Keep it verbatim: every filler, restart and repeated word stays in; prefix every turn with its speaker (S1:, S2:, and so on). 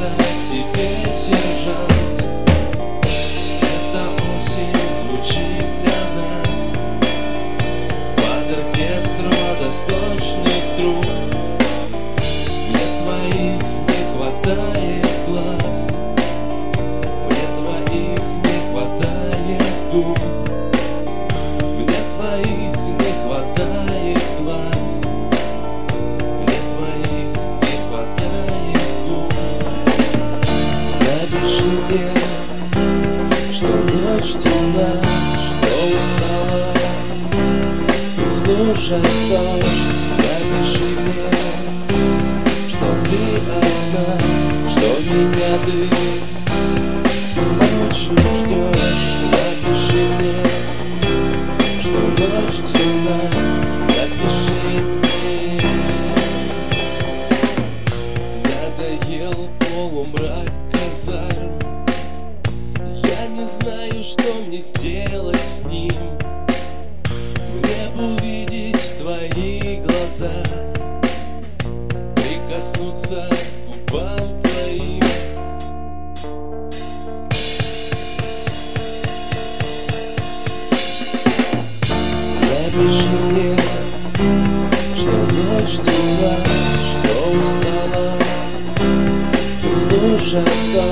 S1: нравится тебе, сержант. Эта осень звучит для нас под оркестр водосточных труб. Мне твоих не хватает глаз, мне твоих не хватает губ, мне твоих не хватает глаз, мне твоих не хватает губ. Напиши мне, что ночь темна, что устала ты слушать дождь. Напиши мне, что ты одна, что меня ты ночью ждешь. Напиши мне, что ночь темна. Напиши мне. Надоел полумрак казарм, я не знаю, что мне сделать с ним. Мне бы увидеть твои глаза, прикоснуться к губам твоим. Напиши мне, что ночь темна, что устала ты слушать.